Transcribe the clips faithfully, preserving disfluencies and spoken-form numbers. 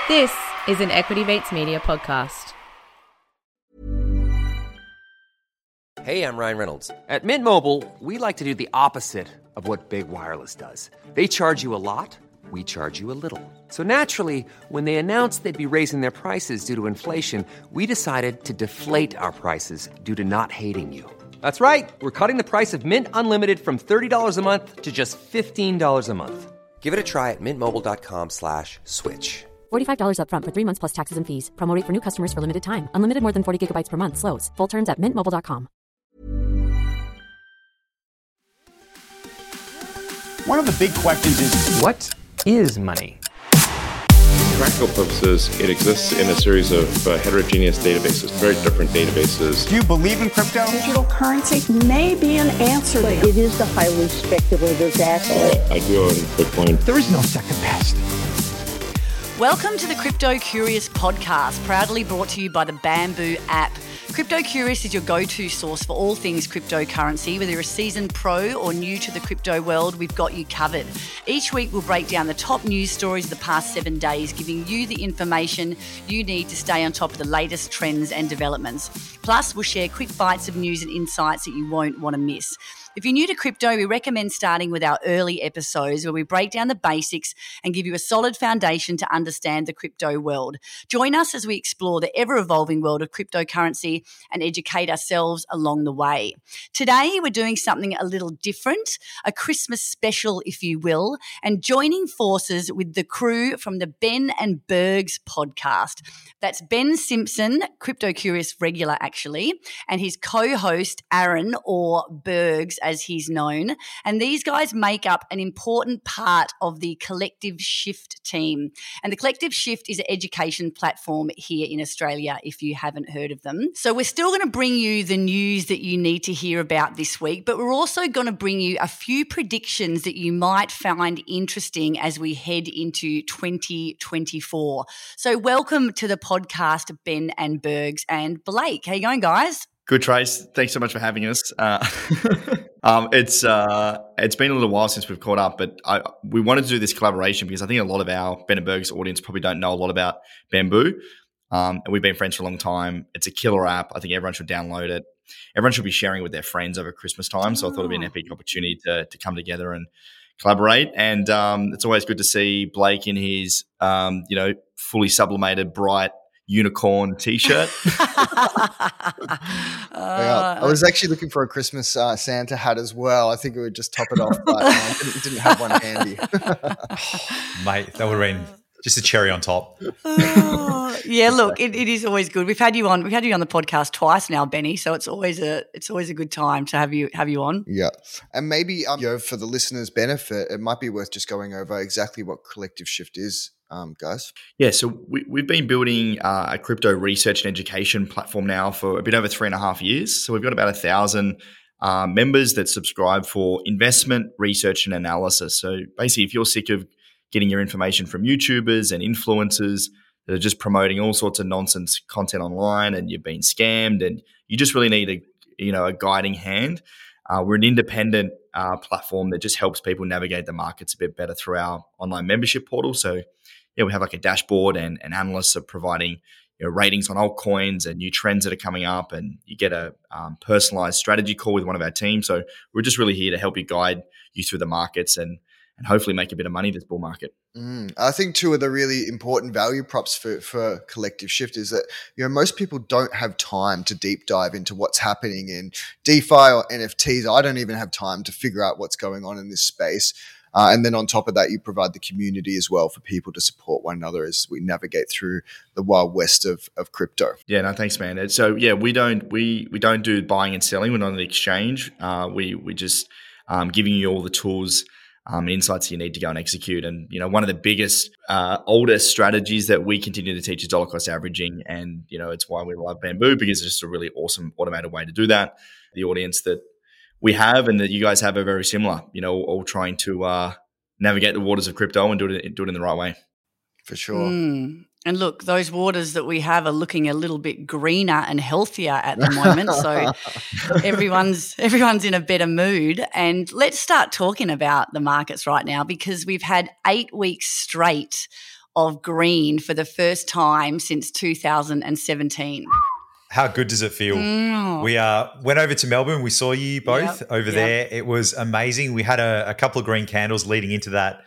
This is an Equity Mates Media podcast. Hey, I'm Ryan Reynolds. At Mint Mobile, we like to do the opposite of what Big Wireless does. They charge you a lot, we charge you a little. So naturally, when they announced they'd be raising their prices due to inflation, we decided to deflate our prices due to not hating you. That's right. We're cutting the price of Mint Unlimited from thirty dollars a month to just fifteen dollars a month. Give it a try at mintmobile.com slash switch. forty-five dollars up front for three months plus taxes and fees. Promo rate for new customers for limited time. Unlimited more than forty gigabytes per month. Slows full terms at mint mobile dot com. One of the big questions is, What is money? For practical purposes, it exists in a series of uh, heterogeneous databases, very different databases. do you believe in crypto? Digital currency may be an answer But there. it is the highly speculative asset. Uh, I do own Bitcoin. There is no second best. Welcome to the Crypto Curious podcast, proudly brought to you by the Bamboo app. Crypto Curious is your go-to source for all things cryptocurrency. Whether you're a seasoned pro or new to the crypto world, we've got you covered. Each week we'll break down the top news stories of the past seven days, giving you the information you need to stay on top of the latest trends and developments. Plus, we'll share quick bites of news and insights that you won't want to miss. If you're new to crypto, we recommend starting with our early episodes where we break down the basics and give you a solid foundation to understand the crypto world. Join us as we explore the ever-evolving world of cryptocurrency and educate ourselves along the way. Today, we're doing something a little different, a Christmas special, if you will, and joining forces with the crew from the Ben and Bergs podcast. That's Ben Simpson, Crypto Curious regular actually, and his co-host Aaron, or Bergs as he's known. And these guys make up an important part of the Collective Shift team. And the Collective Shift is an education platform here in Australia, if you haven't heard of them. So we're still going to bring you the news that you need to hear about this week, but we're also going to bring you a few predictions that you might find interesting as we head into twenty twenty-four. So welcome to the podcast, Ben and Bergs and Blake. How you going, guys? Good, Trace. Thanks so much for having us. Uh, um, it's uh, it's been a little while since we've caught up, but I, we wanted to do this collaboration because I think a lot of our Ben and Bergs audience probably don't know a lot about Bamboo. Um, and we've been friends for a long time. It's a killer app. I think everyone should download it. Everyone should be sharing it with their friends over Christmas time. So I thought it'd be an epic opportunity to to come together and collaborate. And um, it's always good to see Blake in his um, you know fully sublimated, bright unicorn t-shirt. uh, Yeah, I was actually looking for a Christmas uh, Santa hat as well. I think it would just top it off, but uh, didn't, didn't have one handy. Mate, that would have been just a cherry on top. Oh, yeah, look, it, it is always good. We've had you on. We've had you on the podcast twice now, Benny. So it's always a it's always a good time to have you have you on. Yeah, and maybe um, you know, for the listeners' benefit, it might be worth just going over exactly what Collective Shift is, um, guys. Yeah, so we, we've been building uh, a crypto research and education platform now for a bit over three and a half years. So we've got about a thousand uh, members that subscribe for investment, research, and analysis. So basically, if you're sick of getting your information from YouTubers and influencers that are just promoting all sorts of nonsense content online, and you've been scammed, and you just really need a you know a guiding hand. Uh, we're an independent uh, platform that just helps people navigate the markets a bit better through our online membership portal. So yeah, we have like a dashboard, and, and analysts are providing you know, ratings on altcoins and new trends that are coming up, and you get a um, personalized strategy call with one of our team. So we're just really here to help you guide you through the markets and and hopefully make a bit of money this bull market. Mm, I think two of the really important value props for, for Collective Shift is that, you know, most people don't have time to deep dive into what's happening in DeFi or N F Ts. I don't even have time to figure out what's going on in this space. Uh, and then on top of that, you provide the community as well for people to support one another as we navigate through the wild west of, of crypto. Yeah, no, thanks, man. So yeah, we don't we we don't do buying and selling. We're not an exchange. Uh, we we just um, giving you all the tools Um, and insights you need to go and execute. And, you know, one of the biggest, uh, oldest strategies that we continue to teach is dollar cost averaging. And, you know, it's why we love Bamboo, because it's just a really awesome automated way to do that. The audience that we have and that you guys have are very similar, you know, all trying to uh, navigate the waters of crypto and do it, do it in the right way. For sure. Mm. And look, those waters that we have are looking a little bit greener and healthier at the moment. So everyone's everyone's in a better mood. And let's start talking about the markets right now, because we've had eight weeks straight of green for the first time since two thousand seventeen. How good does it feel? Mm. We uh, went over to Melbourne. We saw you both Yep, over yep. there. It was amazing. We had a, a couple of green candles leading into that.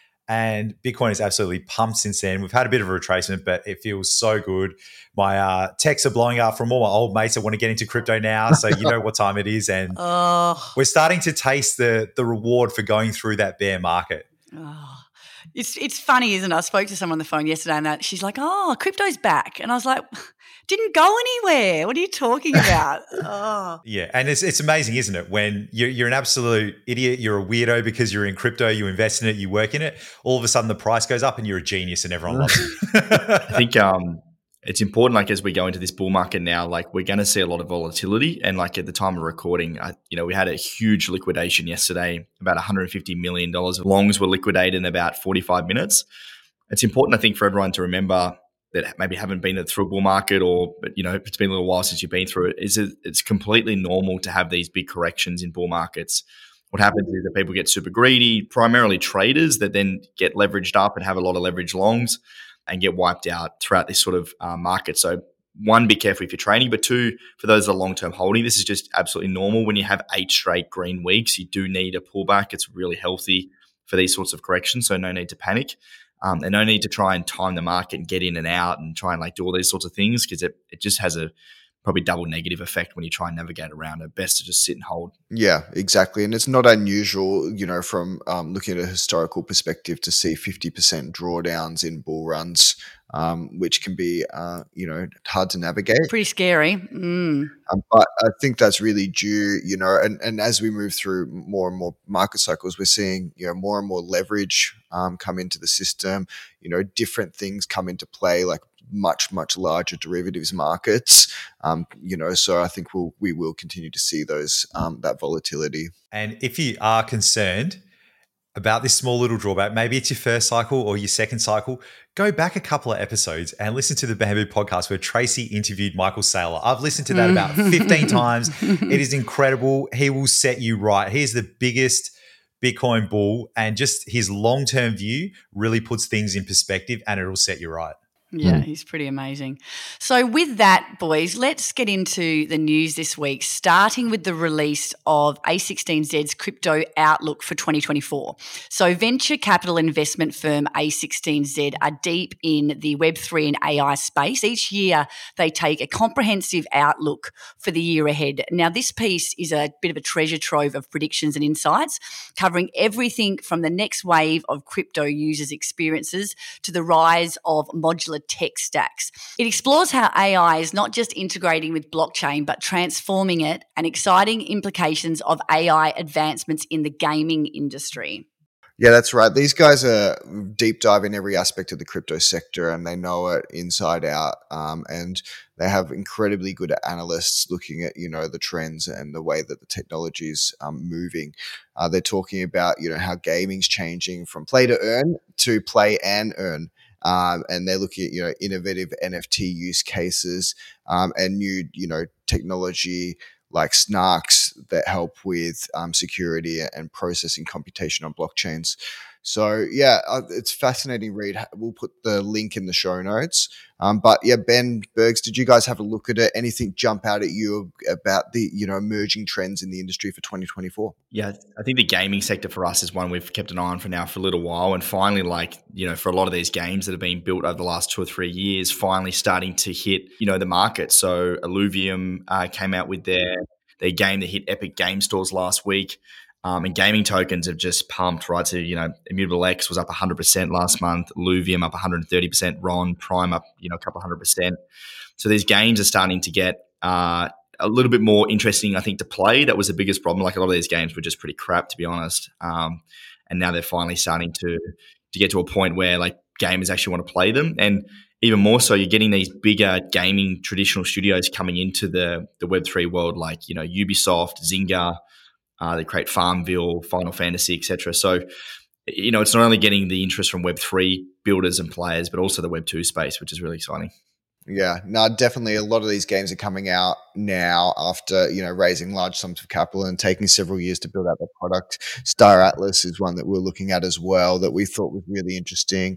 And Bitcoin is absolutely pumped since then. We've had a bit of a retracement, but it feels so good. My uh, texts are blowing up from all my old mates that want to get into crypto now. So you know what time it is. And Oh. we're starting to taste the the reward for going through that bear market. Oh. It's it's funny, isn't it? I spoke to someone on the phone yesterday and that she's like, oh, crypto's back. And I was like, didn't go anywhere. What are you talking about? oh. Yeah, and it's it's amazing, isn't it? When you're, you're an absolute idiot, you're a weirdo because you're in crypto, you invest in it, you work in it. All of a sudden, the price goes up, and you're a genius, and everyone loves you. I think um, it's important, like as we go into this bull market now, like we're going to see a lot of volatility. And like at the time of recording, I, you know, we had a huge liquidation yesterday. About one hundred fifty million dollars of longs were liquidated in about forty-five minutes. It's important, I think, for everyone to remember that maybe haven't been through a bull market, or, but you know, it's been a little while since you've been through it, is it, it's completely normal to have these big corrections in bull markets. What happens is that people get super greedy, primarily traders that then get leveraged up and have a lot of leverage longs and get wiped out throughout this sort of uh, market. So one, be careful if you're trading, but two, for those that are long-term holding, this is just absolutely normal. When you have eight straight green weeks, you do need a pullback. It's really healthy for these sorts of corrections, so no need to panic. Um, and no need to try and time the market and get in and out and try and like do all these sorts of things, because it, it just has a probably double negative effect when you try and navigate around it. Best to just sit and hold. Yeah, exactly. And it's not unusual, you know, from um, looking at a historical perspective to see fifty percent drawdowns in bull runs, um, which can be, uh, you know, hard to navigate. Pretty scary. Mm. Um, but I think that's really due, you know, and, and as we move through more and more market cycles, we're seeing, you know, more and more leverage um, come into the system, you know, different things come into play, like much, much larger derivatives markets, um, you know, so I think we'll, we will continue to see those, um, that volatility. And if you are concerned about this small little drawback, maybe it's your first cycle or your second cycle, go back a couple of episodes and listen to the Bamboo podcast where Tracy interviewed Michael Saylor. I've listened to that about fifteen times. It is incredible. He will set you right. He's the biggest Bitcoin bull, and just his long-term view really puts things in perspective, and it'll set you right. Yeah, he's pretty amazing. So with that, boys, let's get into the news this week, starting with the release of A sixteen Z's crypto outlook for twenty twenty-four. So venture capital investment firm A sixteen Z are deep in the Web three and A I space. Each year they take a comprehensive outlook for the year ahead. Now, this piece is a bit of a treasure trove of predictions and insights, covering everything from the next wave of crypto users' experiences to the rise of modular tech stacks. It explores how A I is not just integrating with blockchain, but transforming it, and exciting implications of A I advancements in the gaming industry. Yeah, that's right. These guys are deep dive in every aspect of the crypto sector, and they know it inside out. Um, and they have incredibly good analysts looking at, you know, the trends and the way that the technology is um, moving. Uh, they're talking about, you know, how gaming's changing from play to earn to play and earn. Um, and they're looking at, you know, innovative N F T use cases um, and new, you know, technology like snarks that help with um, security and processing computation on blockchains. So, yeah, uh, it's fascinating read. We'll put the link in the show notes. Um, but, yeah, Ben, Bergs, did you guys have a look at it? Anything jump out at you about the, you know, emerging trends in the industry for twenty twenty-four? Yeah, I think the gaming sector for us is one we've kept an eye on for now for a little while. And finally, like, you know, for a lot of these games that have been built over the last two or three years, finally starting to hit, you know, the market. So Illuvium uh, came out with their, their game that hit Epic Game Stores last week. Um, and gaming tokens have just pumped, right? So, you know, Immutable X was up one hundred percent last month, Illuvium up one hundred thirty percent, Ron, Prime up, you know, a couple hundred percent. So these games are starting to get uh, a little bit more interesting, I think, to play. That was the biggest problem. Like, a lot of these games were just pretty crap, to be honest. Um, and now they're finally starting to to get to a point where, like, gamers actually want to play them. And even more so, you're getting these bigger gaming traditional studios coming into the, the Web three world, like, you know, Ubisoft, Zynga. Uh, they create Farmville, Final Fantasy, et cetera. So, you know, it's not only getting the interest from Web three builders and players, but also the Web two space, which is really exciting. Yeah, no, definitely a lot of these games are coming out now after, you know, raising large sums of capital and taking several years to build out their product. Star Atlas is one that we're looking at as well that we thought was really interesting.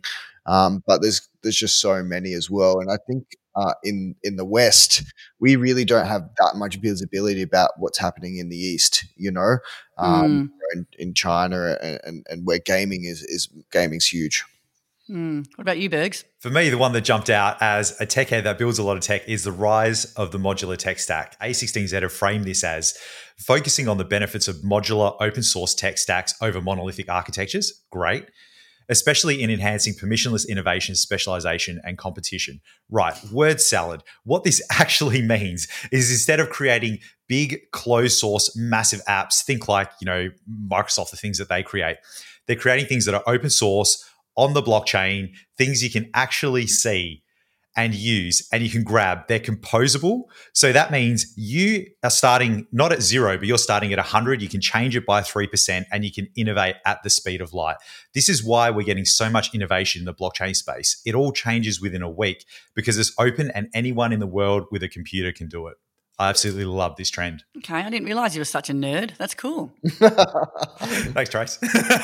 Um, but there's there's just so many as well. And I think uh, in in the West, we really don't have that much visibility about what's happening in the East, you know, um, Mm. in, in China and, and, and where gaming is, is gaming's huge. Mm. What about you, Bergs? For me, the one that jumped out as a tech head that builds a lot of tech is the rise of the modular tech stack. A sixteen Z have framed this as focusing on the benefits of modular open source tech stacks over monolithic architectures. Great. Especially in enhancing permissionless innovation, specialization, and competition. Right, word salad. What this actually means is instead of creating big closed source, massive apps, think like, you know, Microsoft, the things that they create. They're creating things that are open source, on the blockchain, things you can actually see and use and you can grab. They're composable. So that means you are starting not at zero, but you're starting at one hundred. You can change it by three percent and you can innovate at the speed of light. This is why we're getting so much innovation in the blockchain space. It all changes within a week because it's open and anyone in the world with a computer can do it. I absolutely love this trend. Okay, I didn't realize you were such a nerd. That's cool. Thanks, Trace.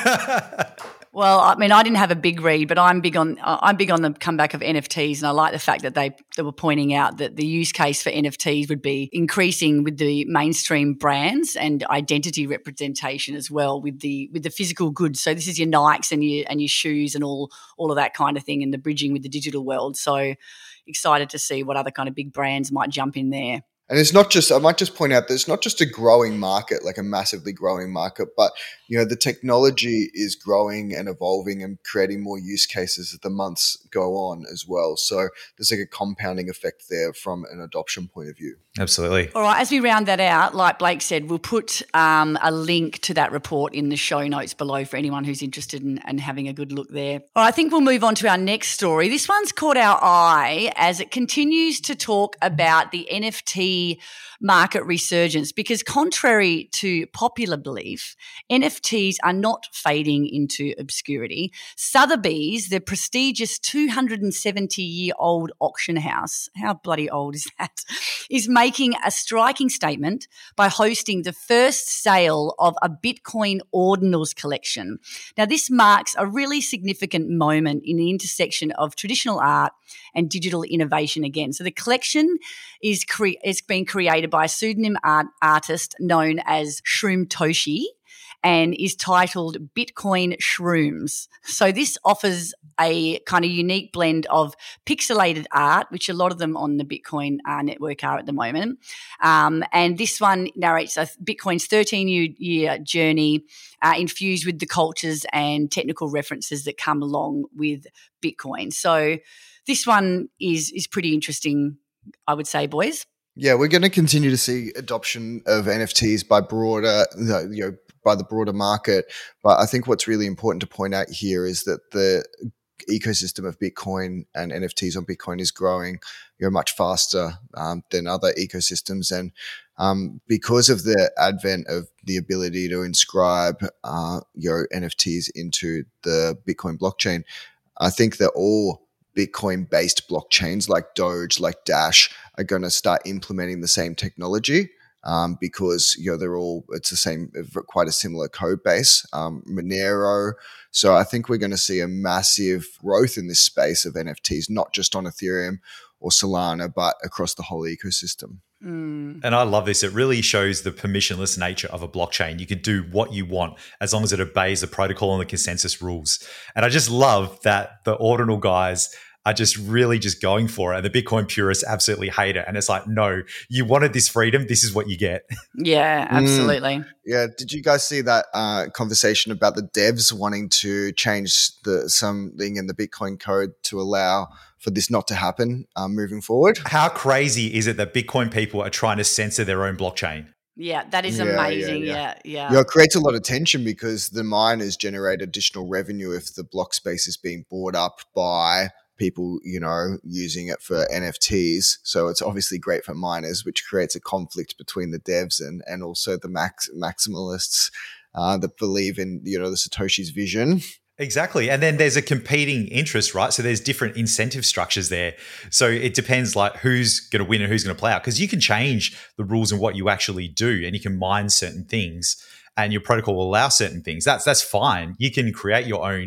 Well, I mean, I didn't have a big read, but I'm big on I'm big on the comeback of N F Ts, and I like the fact that they they were pointing out that the use case for N F Ts would be increasing with the mainstream brands and identity representation as well with the with the physical goods. So this is your Nikes and your and your shoes and all all of that kind of thing, and the bridging with the digital world. So excited to see what other kind of big brands might jump in there. And it's not just, I might just point out that it's not just a growing market, like a massively growing market, but, you know, the technology is growing and evolving and creating more use cases as the months go on as well. So there's like a compounding effect there from an adoption point of view. Absolutely. All right, as we round that out, like Blake said, we'll put um, a link to that report in the show notes below for anyone who's interested in, in having a good look there. All right, I think we'll move on to our next story. This one's caught our eye as it continues to talk about the N F T market resurgence because contrary to popular belief, N F Ts are not fading into obscurity. Sotheby's, the prestigious two hundred seventy-year-old auction house, how bloody old is that, is making a striking statement by hosting the first sale of a Bitcoin ordinals collection. Now, this marks a really significant moment in the intersection of traditional art and digital innovation again. So the collection is cre- is being created by a pseudonym art artist known as Shroomtoshi and is titled Bitcoin Shrooms. So this offers a kind of unique blend of pixelated art, which a lot of them on the Bitcoin uh, network are at the moment. Um, and this one narrates a Bitcoin's thirteen-year journey uh, infused with the cultures and technical references that come along with Bitcoin. So this one is is pretty interesting, I would say, boys. Yeah, we're going to continue to see adoption of N F Ts by broader, you know, by the broader market. But I think what's really important to point out here is that the ecosystem of Bitcoin and N F Ts on Bitcoin is growing, you know, much faster um, than other ecosystems. And um, because of the advent of the ability to inscribe uh, your N F Ts into the Bitcoin blockchain, I think that all Bitcoin-based blockchains like Doge, like Dash, are going to start implementing the same technology um, because, you know, they're all, it's the same, quite a similar code base, um, Monero. So I think we're going to see a massive growth in this space of N F Ts, not just on Ethereum or Solana, but across the whole ecosystem. Mm. And I love this. It really shows the permissionless nature of a blockchain. You can do what you want as long as it obeys the protocol and the consensus rules. And I just love that the ordinal guys are just really just going for it. And the Bitcoin purists absolutely hate it. And it's like, no, you wanted this freedom. This is what you get. Yeah, absolutely. Mm. Yeah. Did you guys see that uh, conversation about the devs wanting to change the something in the Bitcoin code to allow for this not to happen um, moving forward? How crazy is it that Bitcoin people are trying to censor their own blockchain? Yeah, that is Yeah, amazing. yeah, Yeah, yeah. yeah. You know, it creates a lot of tension because the miners generate additional revenue if the block space is being bought up by people, you know, using it for N F Ts. So it's obviously great for miners, which creates a conflict between the devs and, and also the max maximalists uh, that believe in, you know, the Satoshi's vision. Exactly. And then there's a competing interest, right? So there's different incentive structures there. So it depends like who's going to win and who's going to play out, because you can change the rules and what you actually do, and you can mine certain things and your protocol will allow certain things. That's that's fine. You can create your own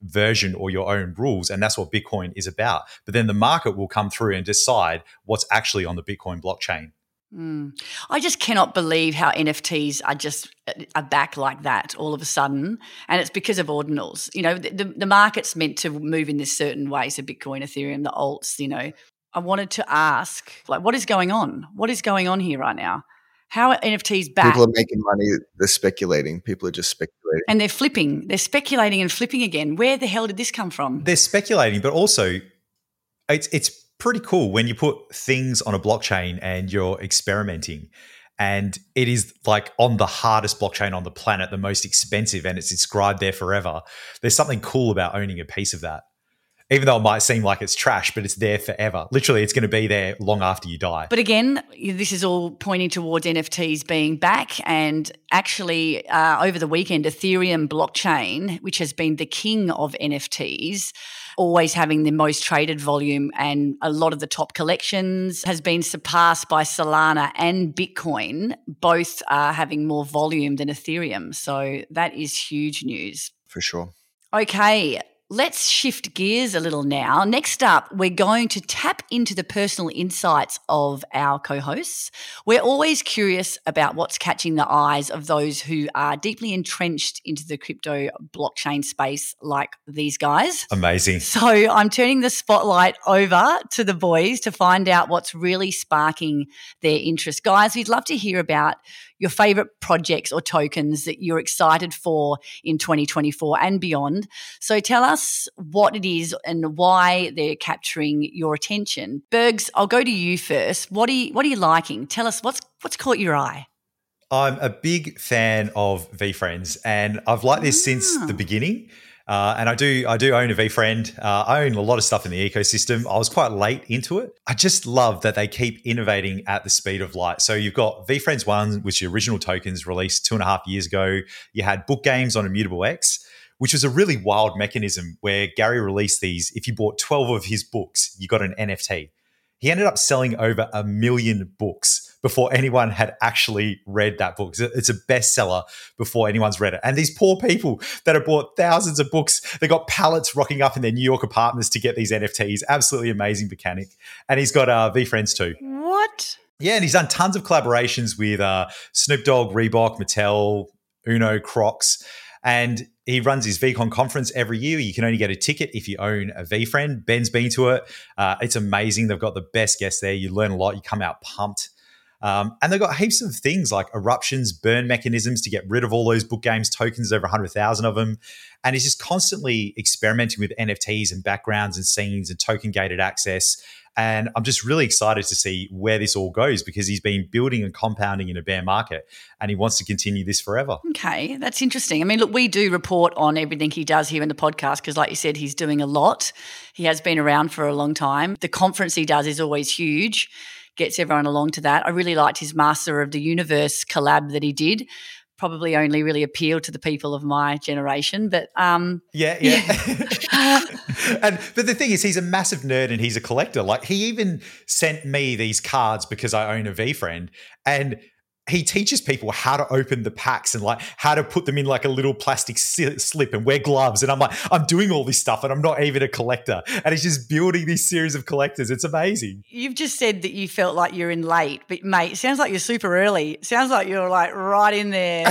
version or your own rules. And that's what Bitcoin is about. But then the market will come through and decide what's actually on the Bitcoin blockchain. Mm. I just cannot believe how N F Ts are just are back like that all of a sudden, and it's because of ordinals. You know, the, the market's meant to move in this certain way, so Bitcoin, Ethereum, the alts, you know. I wanted to ask, like, what is going on? What is going on here right now? How are N F Ts back? People are making money. They're speculating. People are just speculating. And they're flipping. They're speculating and flipping again. Where the hell did this come from? They're speculating, but also it's it's pretty cool when you put things on a blockchain and you're experimenting, and it is like on the hardest blockchain on the planet, the most expensive, and it's inscribed there forever. There's something cool about owning a piece of that, even though it might seem like it's trash, but it's there forever. Literally, it's going to be there long after you die. But again, this is all pointing towards N F Ts being back. And actually, uh, over the weekend, Ethereum blockchain, which has been the king of N F Ts, always having the most traded volume and a lot of the top collections, has been surpassed by Solana and Bitcoin, both uh, having more volume than Ethereum. So that is huge news. For sure. Okay. Let's shift gears a little now. Next up, we're going to tap into the personal insights of our co-hosts. We're always curious about what's catching the eyes of those who are deeply entrenched into the crypto blockchain space like these guys. Amazing. So I'm turning the spotlight over to the boys to find out what's really sparking their interest. Guys, we'd love to hear about your favorite projects or tokens that you're excited for in twenty twenty-four and beyond. So tell us what it is and why they're capturing your attention. Bergs, I'll go to you first. What are you, what are you liking? Tell us what's what's caught your eye. I'm a big fan of VeeFriends, and I've liked this ah. since the beginning. Uh, and I do I do own a VeeFriend. Uh, I own a lot of stuff in the ecosystem. I was quite late into it. I just love that they keep innovating at the speed of light. So you've got VeeFriends one, which the original tokens released two and a half years ago. You had book games on Immutable X, which was a really wild mechanism where Gary released these. If you bought twelve of his books, you got an N F T. He ended up selling over a million books before anyone had actually read that book. It's a bestseller before anyone's read it. And these poor people that have bought thousands of books, they got pallets rocking up in their New York apartments to get these N F Ts. Absolutely amazing mechanic. And he's got uh, VeeFriends too. What? Yeah, and he's done tons of collaborations with uh, Snoop Dogg, Reebok, Mattel, Uno, Crocs. And he runs his VeeCon conference every year. You can only get a ticket if you own a VeeFriend. Ben's been to it. Uh, it's amazing. They've got the best guests there. You learn a lot. You come out pumped. Um, and they've got heaps of things like eruptions, burn mechanisms to get rid of all those book games tokens, over one hundred thousand of them. And he's just constantly experimenting with N F Ts and backgrounds and scenes and token-gated access. And I'm just really excited to see where this all goes because he's been building and compounding in a bear market and he wants to continue this forever. Okay, that's interesting. I mean, look, we do report on everything he does here in the podcast because like you said, he's doing a lot. He has been around for a long time. The conference he does is always huge, gets everyone along to that. I really liked his Master of the Universe collab that he did. Probably only really appealed to the people of my generation, but um, yeah, yeah. yeah. and but the thing is, he's a massive nerd and he's a collector. Like he even sent me these cards because I own a VeeFriend, and he teaches people how to open the packs and like how to put them in like a little plastic slip and wear gloves. And I'm like, I'm doing all this stuff and I'm not even a collector. And he's just building this series of collectors. It's amazing. You've just said that you felt like you're in late, but mate, it sounds like you're super early. It sounds like you're like right in there.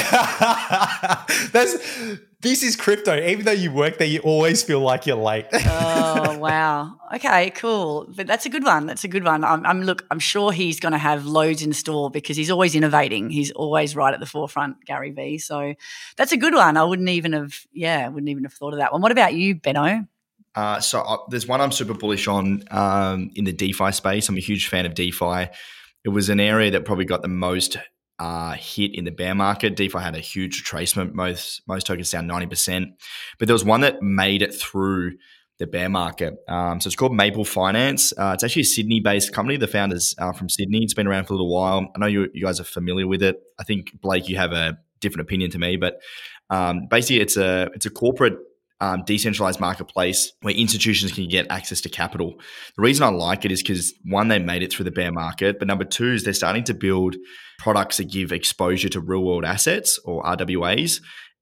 That's This is crypto. Even though you work there, you always feel like you're late. Oh, wow. Okay, cool. But that's a good one. That's a good one. I'm, I'm look, I'm sure he's going to have loads in store because he's always innovating. He's always right at the forefront, Gary Vee. So that's a good one. I wouldn't even have, yeah, wouldn't even have thought of that one. What about you, Benno? Uh, so uh, there's one I'm super bullish on um, in the DeFi space. I'm a huge fan of DeFi. It was an area that probably got the most Uh, hit in the bear market. DeFi had a huge retracement, most most tokens down ninety percent. But there was one that made it through the bear market. Um, so it's called Maple Finance. Uh, it's actually a Sydney-based company. The founders are from Sydney. It's been around for a little while. I know you, you guys are familiar with it. I think, Blake, you have a different opinion to me. But um, basically, it's a it's a corporate Um, decentralized marketplace where institutions can get access to capital. The reason I like it is because, one, they made it through the bear market, but number two is they're starting to build products that give exposure to real-world assets or R W As.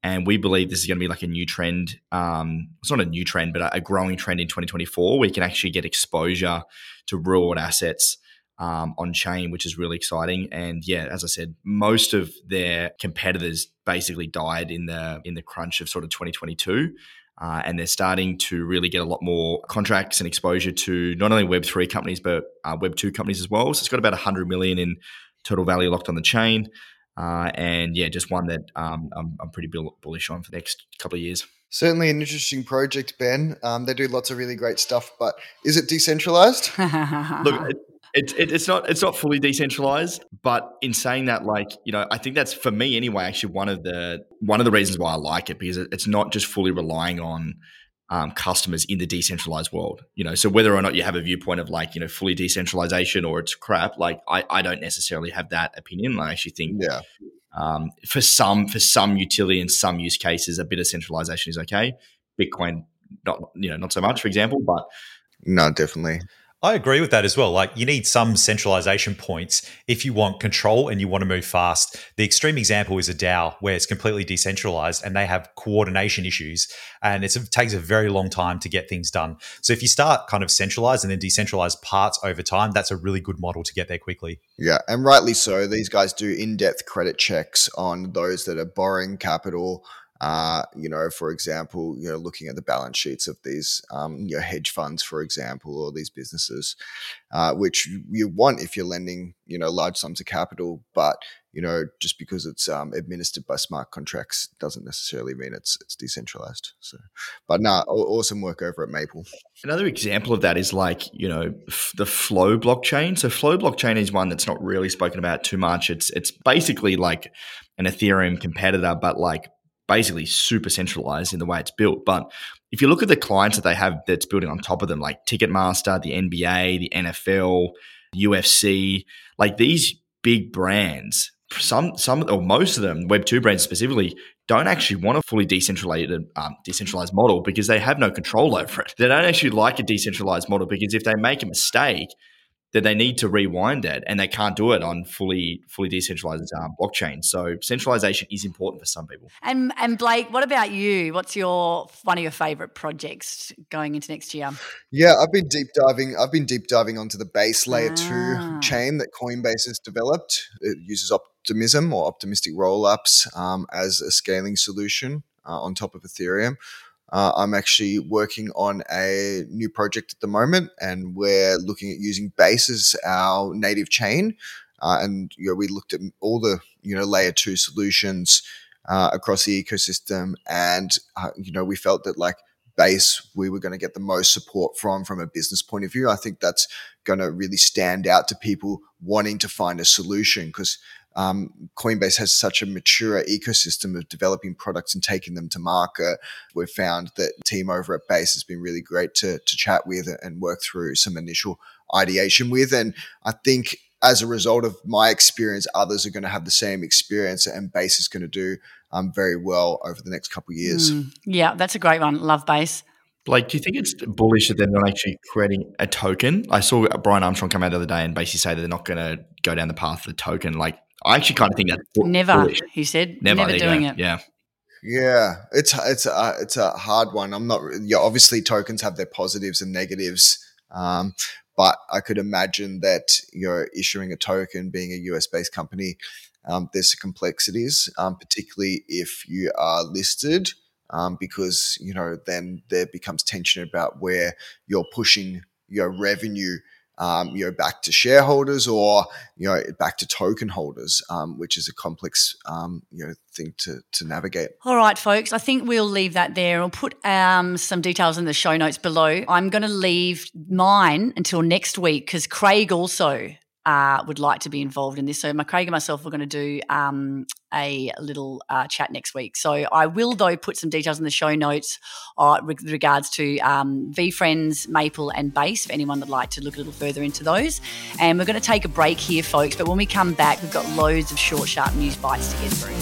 And we believe this is going to be like a new trend. Um, it's not a new trend, but a, a growing trend in twenty twenty-four. We can actually get exposure to real world assets um, on chain, which is really exciting. And yeah, as I said, most of their competitors basically died in the in the crunch of sort of twenty twenty-two. Uh, and they're starting to really get a lot more contracts and exposure to not only Web three companies, but uh, Web two companies as well. So it's got about one hundred million in total value locked on the chain. Uh, and yeah, just one that um, I'm, I'm pretty bullish on for the next couple of years. Certainly an interesting project, Ben. Um, they do lots of really great stuff, but is it decentralized? Look, it, it, it, it's not it's not fully decentralized, but in saying that, like, you know, I think that's, for me anyway, actually one of the one of the reasons why I like it, because it, it's not just fully relying on Um, customers in the decentralized world, you know, so whether or not you have a viewpoint of like, you know, fully decentralization or it's crap, like I, I don't necessarily have that opinion. I actually think yeah. um, for some, for some utility and some use cases, a bit of centralization is okay. Bitcoin, not, you know, not so much, for example, but no, definitely. I agree with that as well. Like, you need some centralization points if you want control and you want to move fast. The extreme example is a DAO where it's completely decentralized and they have coordination issues, and it's, it takes a very long time to get things done. So if you start kind of centralized and then decentralize parts over time, that's a really good model to get there quickly. Yeah, and rightly so. These guys do in-depth credit checks on those that are borrowing capital. Uh, you know, for example, you know, looking at the balance sheets of these, um, you know, hedge funds, for example, or these businesses, uh, which you want if you're lending, you know, large sums of capital. But, you know, just because it's um, administered by smart contracts doesn't necessarily mean it's it's decentralized. So, but nah, awesome work over at Maple. Another example of that is like, you know, f- the Flow blockchain. So Flow blockchain is one that's not really spoken about too much. It's it's basically like an Ethereum competitor, but like basically super centralized in the way it's built. But if you look at the clients that they have that's building on top of them, like Ticketmaster, the N B A, the N F L, U F C, like these big brands, some, some or most of them, Web two brands specifically, don't actually want a fully decentralized, um, decentralized model because they have no control over it. They don't actually like a decentralized model because if they make a mistake, that they need to rewind it, and they can't do it on fully fully decentralized um, blockchain. So centralization is important for some people. And and Blake, what about you? What's your one of your favorite projects going into next year? Yeah, I've been deep diving. I've been deep diving onto the base layer ah. two chain that Coinbase has developed. It uses Optimism or optimistic rollups um, as a scaling solution uh, on top of Ethereum. Uh, I'm actually working on a new project at the moment, and we're looking at using Base as our native chain. Uh, and you know, we looked at all the you know layer two solutions uh, across the ecosystem, and uh, you know we felt that like Base we were going to get the most support from from a business point of view. I think that's going to really stand out to people wanting to find a solution, because Um, Coinbase has such a mature ecosystem of developing products and taking them to market. We've found that the team over at Base has been really great to, to chat with and work through some initial ideation with. And I think as a result of my experience, others are going to have the same experience, and Base is going to do um, very well over the next couple of years. Mm, yeah, that's a great one. Love Base. Blake, do you think it's bullish that they're not actually creating a token? I saw Brian Armstrong come out the other day and basically say that they're not going to go down the path of the token. Like, I actually kind of think that's never. Bullish. He said never, never doing it. Yeah, yeah. It's it's a it's a hard one. I'm not. Yeah, obviously tokens have their positives and negatives, um, but I could imagine that you're issuing a token, being a U S based company. Um, there's some complexities, um, particularly if you are listed, um, because you know then there becomes tension about where you're pushing your revenue. Um, you know, back to shareholders or, you know, back to token holders, um, which is a complex, um, you know, thing to to navigate. All right, folks, I think we'll leave that there. We'll put um, some details in the show notes below. I'm going to leave mine until next week because Craig also uh, would like to be involved in this. So my Craig and myself are going to do um, a little uh, chat next week. So I will, though, put some details in the show notes uh, with regards to um, VeeFriends, Maple and Base, if anyone would like to look a little further into those. And we're going to take a break here, folks. But when we come back, we've got loads of short, sharp news bites to get through.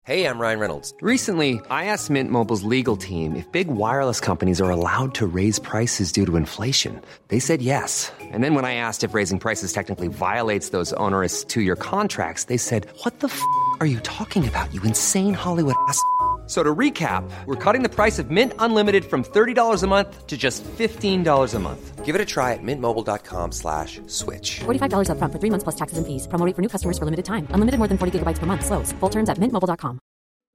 Hey, I'm Ryan Reynolds. Recently, I asked Mint Mobile's legal team if big wireless companies are allowed to raise prices due to inflation. They said yes. And then when I asked if raising prices technically violates those onerous two-year contracts, they said, what the f*** are you talking about, you insane Hollywood ass f- So to recap, we're cutting the price of Mint Unlimited from thirty dollars a month to just fifteen dollars a month. Give it a try at mintmobile.com slash switch. forty-five dollars up front for three months plus taxes and fees. Promo rate for new customers for limited time. Unlimited more than forty gigabytes per month. Slows full terms at mint mobile dot com.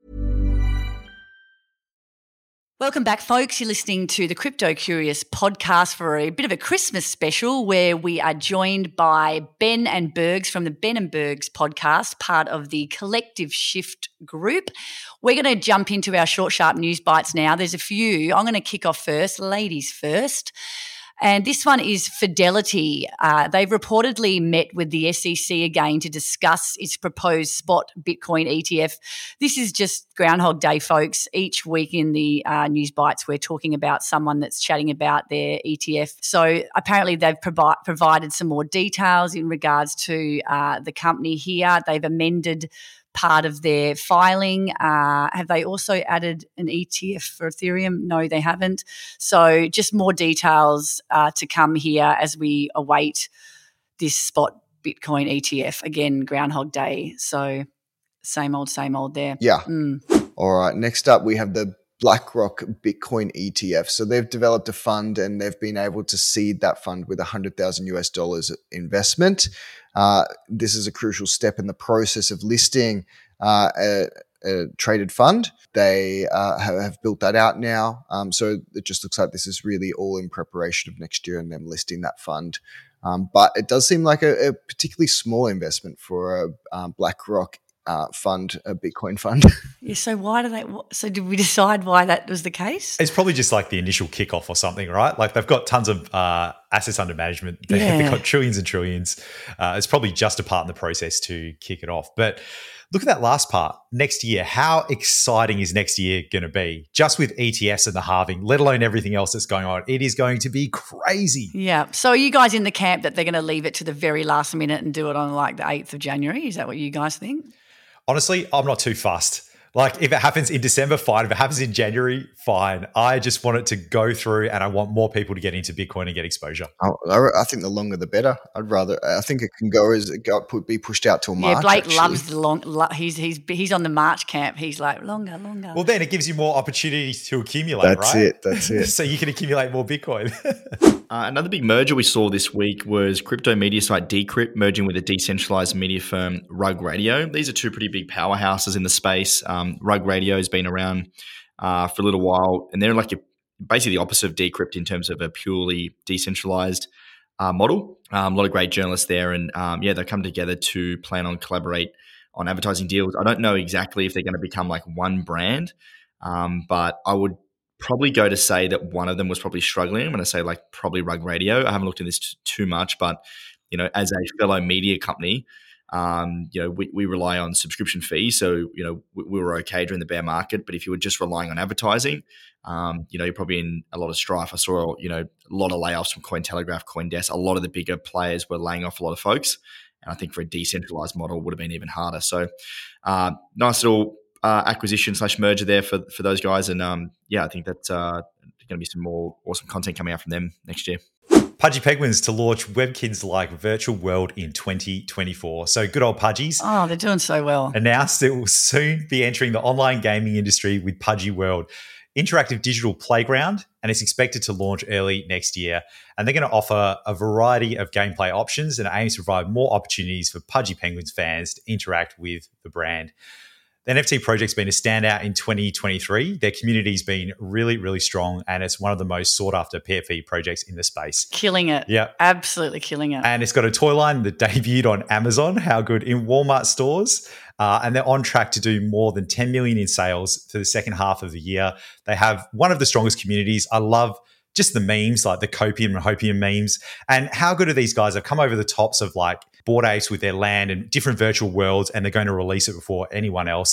Welcome back, folks. You're listening to the Crypto Curious podcast for a bit of a Christmas special where we are joined by Ben and Bergs from the Ben and Bergs podcast, part of the Collective Shift group. We're going to jump into our short, sharp news bites now. There's a few. I'm going to kick off first, ladies first. And this one is Fidelity. Uh, they've reportedly met with the S E C again to discuss its proposed spot Bitcoin E T F. This is just Groundhog Day, folks. Each week in the uh, News Bites, we're talking about someone that's chatting about their E T F. So apparently they've provi- provided some more details in regards to uh, the company here. They've amended part of their filing. Uh, have they also added an E T F for Ethereum? No, they haven't. So just more details uh, to come here as we await this spot Bitcoin E T F. Again, Groundhog Day. So same old, same old there. Yeah. Mm. All right. Next up, we have the BlackRock Bitcoin E T F. So they've developed a fund and they've been able to seed that fund with one hundred thousand US dollars investment. Uh, this is a crucial step in the process of listing uh, a, a traded fund. They uh, have, have built that out now. Um, so it just looks like this is really all in preparation of next year and them listing that fund. Um, but it does seem like a, a particularly small investment for a um, BlackRock Uh, fund, a Bitcoin fund. Yeah, so why do they? So did we decide why that was the case? It's probably just like the initial kickoff or something, right? Like they've got tons of uh, assets under management. They, Yeah. They've got trillions and trillions. Uh, it's probably just a part in the process to kick it off. But look at that last part. Next year, how exciting is next year going to be? Just with E T Fs and the halving, let alone everything else that's going on. It is going to be crazy. Yeah. So are you guys in the camp that they're going to leave it to the very last minute and do it on like the eighth of January? Is that what you guys think? Honestly, I'm not too fussed. Like if it happens in December, fine. If it happens in January, fine. I just want it to go through and I want more people to get into Bitcoin and get exposure. Oh, I I think the longer the better. I'd rather, I think it can go as it got, put, be pushed out till March. Yeah, Blake actually. loves the long, lo- he's, he's, he's on the March camp. He's like, longer, longer. Well, then it gives you more opportunities to accumulate, That's right? it, that's it. So you can accumulate more Bitcoin. Uh, another big merger we saw this week was crypto media site Decrypt merging with a decentralized media firm Rug Radio. These are two pretty big powerhouses in the space. Um, Rug Radio has been around uh, for a little while, and they're like a, basically the opposite of Decrypt in terms of a purely decentralized uh, model. Um, a lot of great journalists there, and um, yeah, they come together to plan on collaborate on advertising deals. I don't know exactly if they're going to become like one brand, um, but I would probably go to say that one of them was probably struggling. I'm going to say like probably Rug Radio. I haven't looked at this t- too much, but you know, as a fellow media company, um, you know, we, we rely on subscription fees. So, you know, we, we were okay during the bear market, but if you were just relying on advertising, um, you know, you're probably in a lot of strife. I saw, you know, a lot of layoffs from Cointelegraph, CoinDesk. A lot of the bigger players were laying off a lot of folks. And I think for a decentralized model it would have been even harder. So uh, nice little Uh, acquisition slash merger there for for those guys, and um, yeah, I think that's uh, going to be some more awesome content coming out from them next year. Pudgy Penguins to launch WebKids-like virtual world in twenty twenty-four. So good old Pudgies. Oh, they're doing so well. Announced it will soon be entering the online gaming industry with Pudgy World, interactive digital playground, and it's expected to launch early next year. And they're going to offer a variety of gameplay options and aims to provide more opportunities for Pudgy Penguins fans to interact with the brand. The N F T project's been a standout in twenty twenty-three. Their community's been really, really strong, and it's one of the most sought-after P F P projects in the space. Killing it. Yeah. Absolutely killing it. And it's got a toy line that debuted on Amazon, how good, in Walmart stores. Uh, and they're on track to do more than ten million in sales for the second half of the year. They have one of the strongest communities. I love just the memes, like the copium and hopium memes. And how good are these guys? They've come over the tops of like Bored Apes with their land and different virtual worlds, and they're going to release it before anyone else.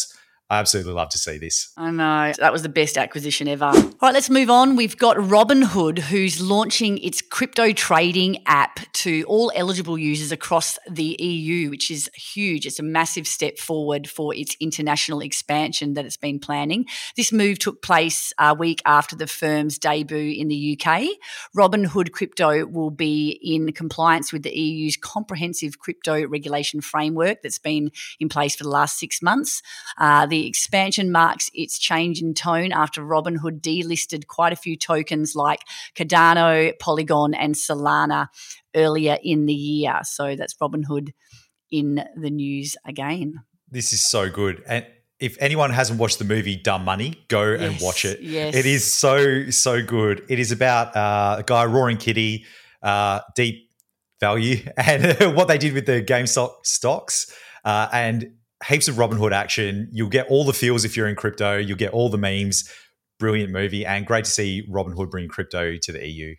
I absolutely love to see this. I know. That was the best acquisition ever. All right, let's move on. We've got Robinhood, who's launching its crypto trading app to all eligible users across the E U, which is huge. It's a massive step forward for its international expansion that it's been planning. This move took place a week after the firm's debut in the U K. Robinhood Crypto will be in compliance with the E U's comprehensive crypto regulation framework that's been in place for the last six months. Uh, the expansion marks its change in tone after Robinhood delisted quite a few tokens like Cardano, Polygon, and Solana earlier in the year. So that's Robinhood in the news again. This is so good. And if anyone hasn't watched the movie Dumb Money, go yes, and watch it. Yes. It is so, so good. It is about uh, a guy, Roaring Kitty, uh, deep value, and what they did with the GameStop stocks. Uh, and heaps of Robinhood action. You'll get all the feels if you're in crypto. You'll get all the memes. Brilliant movie, and great to see Robinhood bring crypto to the E U.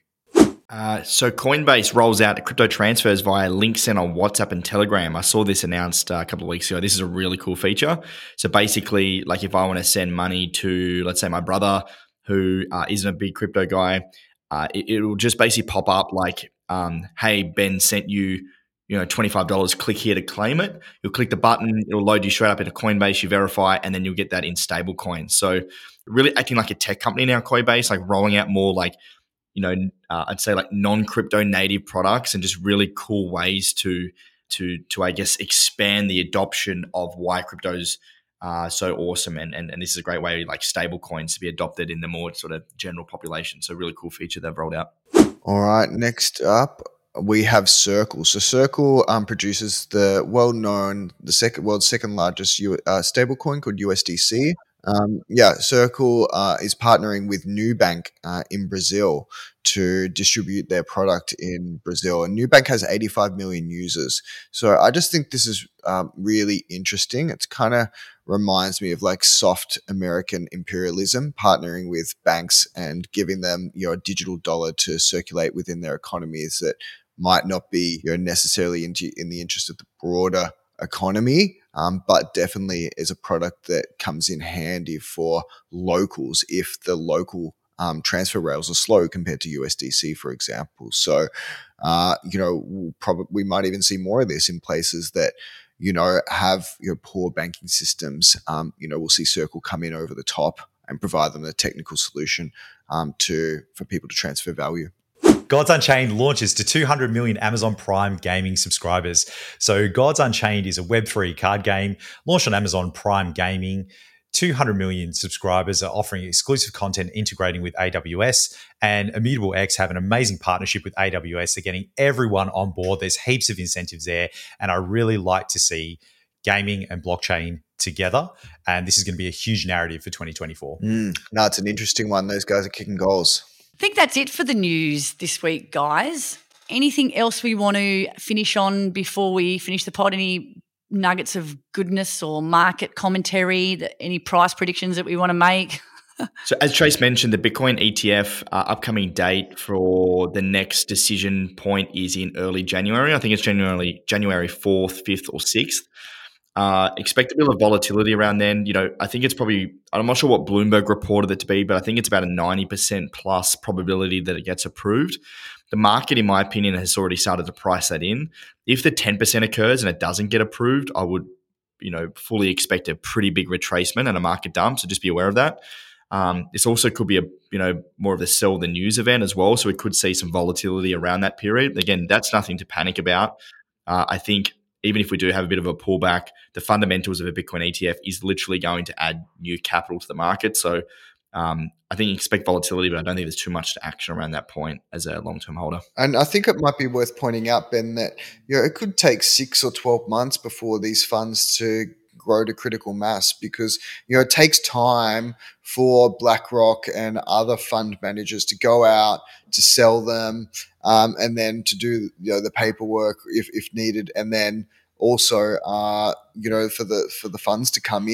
Uh, so Coinbase rolls out crypto transfers via links sent on WhatsApp and Telegram. I saw this announced uh, a couple of weeks ago. This is a really cool feature. So basically, like if I want to send money to, let's say, my brother who uh, isn't a big crypto guy, uh, it, it will just basically pop up like, um, hey, Ben sent you you know, twenty-five dollars, click here to claim it. You'll click the button, it'll load you straight up into Coinbase, you verify, and then you'll get that in stable coins. So really acting like a tech company now, Coinbase, like rolling out more like, you know, uh, I'd say like non-crypto native products and just really cool ways to, to, to I guess, expand the adoption of why crypto's uh, so awesome. And, and, and this is a great way like stable coins to be adopted in the more sort of general population. So really cool feature they've rolled out. All right, next up, we have Circle. So Circle um, produces the well-known, the second world's second largest U, uh, stablecoin called U S D C. Um, yeah, Circle uh, is partnering with Nubank uh, in Brazil to distribute their product in Brazil. And Nubank has eighty-five million users. So I just think this is um, really interesting. It's kind of reminds me of like soft American imperialism, partnering with banks and giving them, you know, a digital dollar to circulate within their economies that might not be, you know, necessarily in, in the interest of the broader economy, um, but definitely is a product that comes in handy for locals if the local um, transfer rails are slow compared to U S D C, for example. So, uh, you know, we'll probably we might even see more of this in places that, you know, have, you know, poor banking systems. Um, you know, we'll see Circle come in over the top and provide them a technical solution um, to for people to transfer value. Gods Unchained launches to two hundred million Amazon Prime gaming subscribers. So Gods Unchained is a Web three card game launched on Amazon Prime Gaming. two hundred million subscribers are offering exclusive content integrating with A W S, and Immutable X have an amazing partnership with A W S. They're getting everyone on board. There's heaps of incentives there, and I really like to see gaming and blockchain together, and this is going to be a huge narrative for twenty twenty-four. Mm, no, it's an interesting one. Those guys are kicking goals. I think that's it for the news this week, guys. Anything else we want to finish on before we finish the pod? Any nuggets of goodness or market commentary, that any price predictions that we want to make? So as Trace mentioned, the Bitcoin E T F uh, upcoming date for the next decision point is in early January. I think it's January January fourth, fifth or sixth. Uh, expect a bit of volatility around then. You know, I think it's probably, I'm not sure what Bloomberg reported it to be, but I think it's about a ninety percent plus probability that it gets approved. The market, in my opinion, has already started to price that in. If the ten percent occurs and it doesn't get approved, I would, you know, fully expect a pretty big retracement and a market dump. So just be aware of that. Um, this also could be a, you know, more of a sell the news event as well. So we could see some volatility around that period. Again, that's nothing to panic about. Uh, I think even if we do have a bit of a pullback, the fundamentals of a Bitcoin E T F is literally going to add new capital to the market. So um, I think you expect volatility, but I don't think there's too much to action around that point as a long-term holder. And I think it might be worth pointing out, Ben, that, you know, it could take six or twelve months before these funds to grow to critical mass, because, you know, it takes time for BlackRock and other fund managers to go out to sell them, um, and then to do, you know, the paperwork if, if needed, and then also, uh, you know, for the for the funds to come in.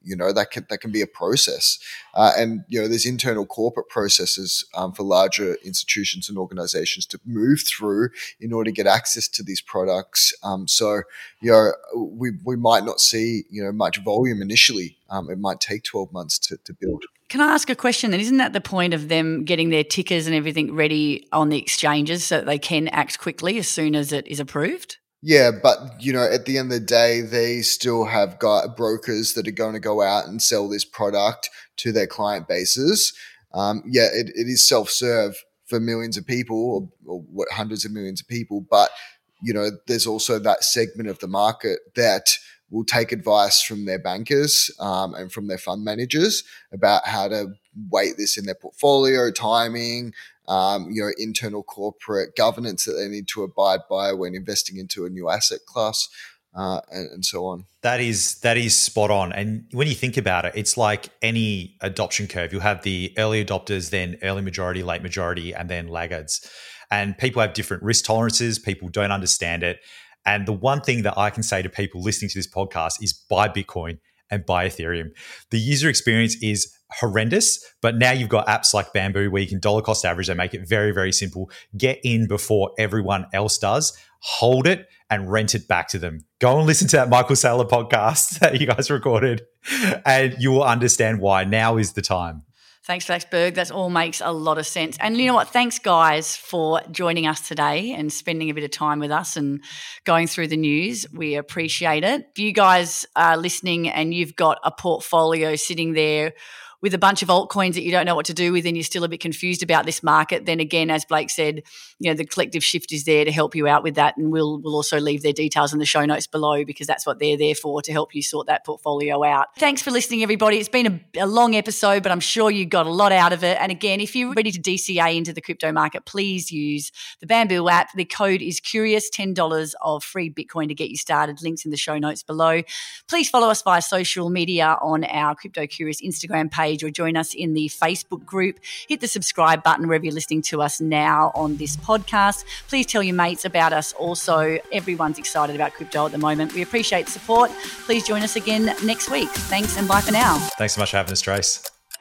you know, that can that can be a process. Uh, and, you know, there's internal corporate processes um, for larger institutions and organizations to move through in order to get access to these products. Um, so, you know, we, we might not see, you know, much volume initially. Um, it might take twelve months to, to build. Can I ask a question then? Isn't that the point of them getting their tickers and everything ready on the exchanges so that they can act quickly as soon as it is approved? Yeah, but, you know, at the end of the day, they still have got brokers that are going to go out and sell this product to their client bases. Um, yeah, it, it is self-serve for millions of people or, or what, hundreds of millions of people. But, you know, there's also that segment of the market that will take advice from their bankers um, and from their fund managers about how to weight this in their portfolio, timing, Um, you know, internal corporate governance that they need to abide by when investing into a new asset class, uh, and, and so on. That is that is spot on. And when you think about it, it's like any adoption curve. You'll have the early adopters, then early majority, late majority, and then laggards. And people have different risk tolerances. People don't understand it. And the one thing that I can say to people listening to this podcast is buy Bitcoin and buy Ethereum. The user experience is horrendous, but now you've got apps like Bamboo where you can dollar cost average. They make it very, very simple. Get in before everyone else does. Hold it and rent it back to them. Go and listen to that Michael Saylor podcast that you guys recorded, and you will understand why now is the time. Thanks, Flaxberg. That all makes a lot of sense. And you know what? Thanks, guys, for joining us today and spending a bit of time with us and going through the news. We appreciate it. If you guys are listening and you've got a portfolio sitting there with a bunch of altcoins that you don't know what to do with and you're still a bit confused about this market, then again, as Blake said, you know, the Collective Shift is there to help you out with that, and we'll we'll also leave their details in the show notes below because that's what they're there for, to help you sort that portfolio out. Thanks for listening, everybody. It's been a, a long episode, but I'm sure you got a lot out of it. And again, if you're ready to D C A into the crypto market, please use the Bamboo app. The code is Curious, ten dollars of free Bitcoin to get you started. Links in the show notes below. Please follow us via social media on our Crypto Curious Instagram page, or join us in the Facebook group. Hit the subscribe button wherever you're listening to us now on this podcast. Please tell your mates about us also. Everyone's excited about crypto at the moment. We appreciate the support. Please join us again next week. Thanks and bye for now. Thanks so much for having us, Trace.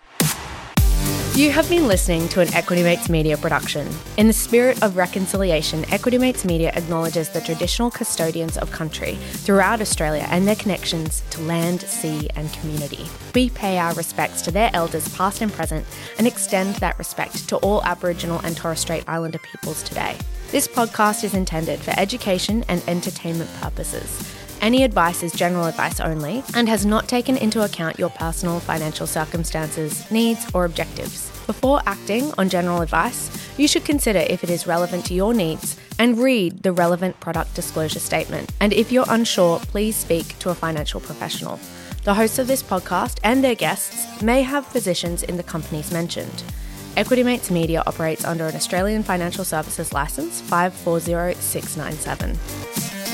You have been listening to an Equity Mates Media production. In the spirit of reconciliation, Equity Mates Media acknowledges the traditional custodians of country throughout Australia and their connections to land, sea and community. We pay our respects to their elders past and present and extend that respect to all Aboriginal and Torres Strait Islander peoples today. This podcast is intended for education and entertainment purposes. Any advice is general advice only and has not taken into account your personal financial circumstances, needs, or objectives. Before acting on general advice, you should consider if it is relevant to your needs and read the relevant product disclosure statement. And if you're unsure, please speak to a financial professional. The hosts of this podcast and their guests may have positions in the companies mentioned. Equity Mates Media operates under an Australian Financial Services Licence five four zero six nine seven.